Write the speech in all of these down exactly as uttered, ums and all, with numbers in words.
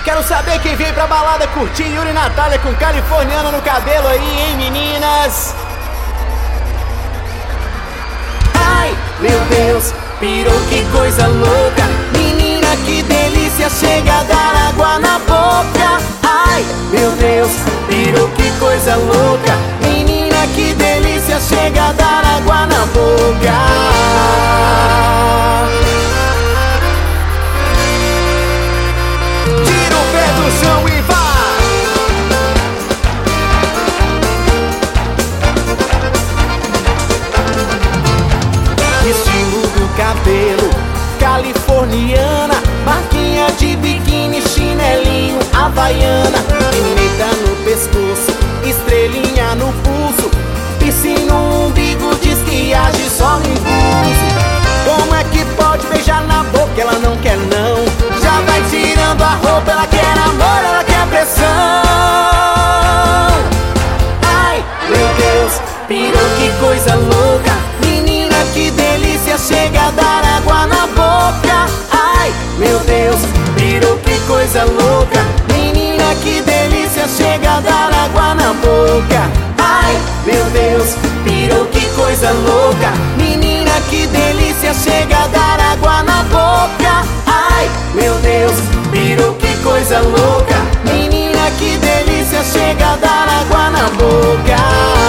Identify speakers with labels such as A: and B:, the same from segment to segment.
A: Quero saber quem vem pra balada curtir Yuri e Natália com californiana no cabelo aí, hein, meninas? Ai, meu Deus, pirou, que coisa louca. Menina, que delícia, chega a dar água na boca. Ai, meu Deus, pirou, que coisa louca. Menina, que delícia, chega a dar água na boca. Tira o pé do chão e vai. Estilo do cabelo, californiana, marquinha de biquíni, chinelinho, havaiana, pimenta no pescoço, estrelinha no pulso, piercing no umbigo, diz que age só no impulso. Como é que pode beijar na boca? Ela não quer não. Já vai tirando a roupa, ela quer amor, ela quer pressão. Ai, meu Deus, pirou, que coisa louca. Menina, que delícia, chega a dar água na boca. Ai, meu Deus, pirou, que coisa louca. Menina, que delícia, chega a dar água na boca. Ai, meu Deus, pirou, que coisa louca. Menina, que delícia, chega a dar água na boca. Ai, meu Deus, pirou, que coisa louca. Menina, que delícia, chega a dar água na boca.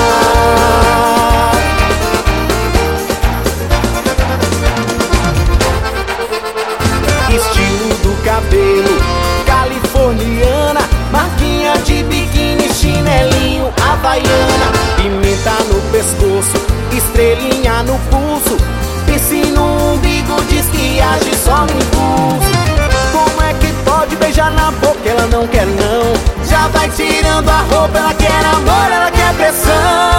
A: Estilo do cabelo, californiana, marquinha de biquíni, chinelinho, havaiana, pimenta no pescoço, estrelinha no pulso, piercing no umbigo, diz que age só no impulso. Como é que pode beijar na boca? Ela não quer não. Já vai tirando a roupa, ela quer amor, ela quer pressão.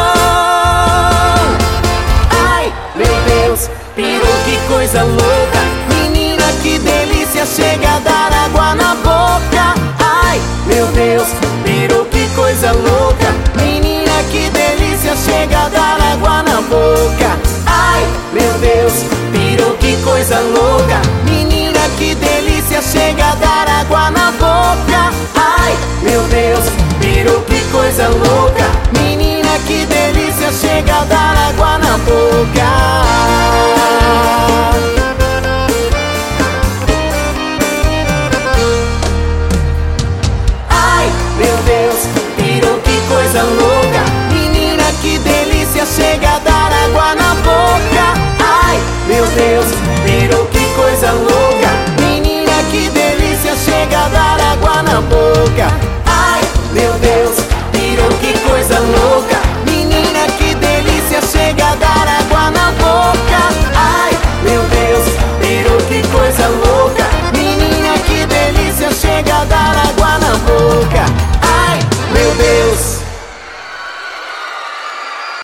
A: Ai, meu Deus, pirou, que coisa louca. Menina, que delícia, chega a dar água na boca. Ai, meu Deus, pirou, que coisa louca. Menina, que delícia, chega a dar água na boca. Ai, meu Deus, pirou, que coisa louca. Menina, que delícia, chega a dar água na boca. Ai, meu Deus, pirou, que coisa louca. Menina, que delícia, chega a dar água na boca. Meu Deus, pirou, que coisa louca. Menina, que delícia, chega a dar água na boca. Ai, meu Deus, pirou, que coisa louca. Menina, que delícia, chega a dar água na boca. Ai, meu Deus, pirou, que coisa louca. Menina, que delícia, chega a dar água na boca. Ai, meu Deus, pirou, que coisa louca. Menina, que delícia, chega a dar água na boca. Ai, meu Deus.